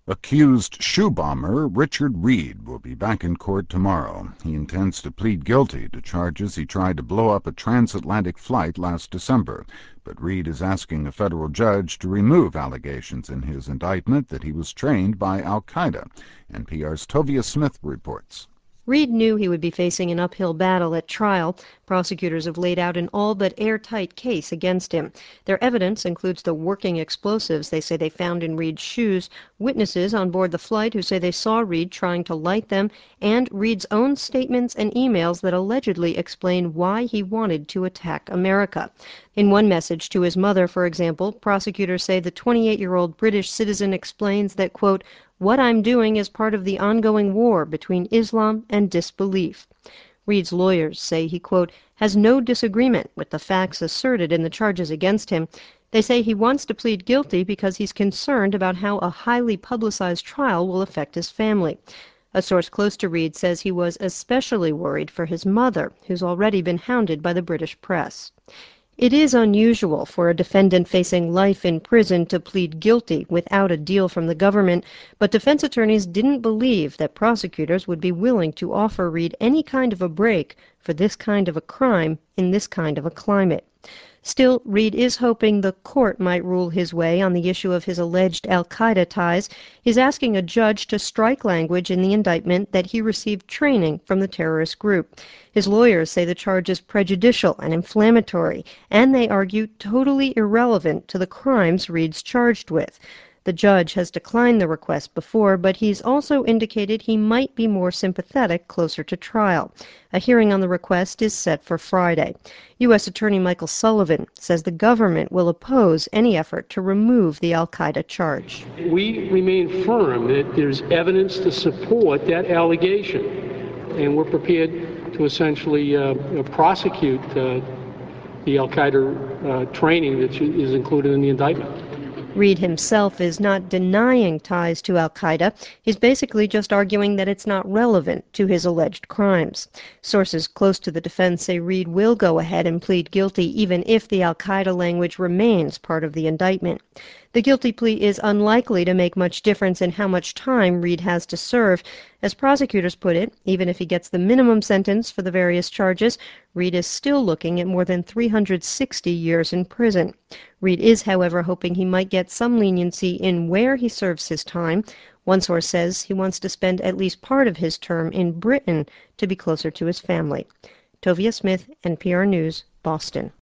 Accused shoe bomber Richard Reed will be back in court tomorrow. He intends to plead guilty to charges he tried to blow up a transatlantic flight last December. But Reed is asking a federal judge to remove allegations in his indictment that he was trained by al-Qaeda. NPR's Tovia Smith reports. Reed knew he would be facing an uphill battle at trial. Prosecutors have laid out an all but airtight case against him. Their evidence includes the working explosives they say they found in Reed's shoes, witnesses on board the flight who say they saw Reed trying to light them, and Reed's own statements and emails that allegedly explain why he wanted to attack America. In one message to his mother, for example, prosecutors say the 28-year-old British citizen explains that, quote, "What I'm doing is part of the ongoing war between Islam and disbelief." Reed's lawyers say he, quote, "has no disagreement with the facts asserted in the charges against him." They say he wants to plead guilty because he's concerned about how a highly publicized trial will affect his family. A source close to Reed says he was especially worried for his mother, who's already been hounded by the British press. It is unusual for a defendant facing life in prison to plead guilty without a deal from the government, but defense attorneys didn't believe that prosecutors would be willing to offer Reed any kind of a break for this kind of a crime in this kind of a climate. Still, Reed is hoping the court might rule his way on the issue of his alleged al-Qaeda ties. He's asking a judge to strike language in the indictment that he received training from the terrorist group. His lawyers say the charge is prejudicial and inflammatory, and they argue totally irrelevant to the crimes Reed's charged with. The judge has declined the request before, but he's also indicated he might be more sympathetic closer to trial. A hearing on the request is set for Friday. U.S. Attorney Michael Sullivan says the government will oppose any effort to remove the al-Qaeda charge. We remain firm that there's evidence to support that allegation, and we're prepared to essentially prosecute the al-Qaeda training that is included in the indictment. Reed himself is not denying ties to al-Qaeda. He's basically just arguing that it's not relevant to his alleged crimes. Sources close to the defense say Reed will go ahead and plead guilty even if the al-Qaeda language remains part of the indictment. The guilty plea is unlikely to make much difference in how much time Reed has to serve. As prosecutors put it, even if he gets the minimum sentence for the various charges, Reed is still looking at more than 360 years in prison. Reed is, however, hoping he might get some leniency in where he serves his time. One source says he wants to spend at least part of his term in Britain to be closer to his family. Tovia Smith, NPR News, Boston.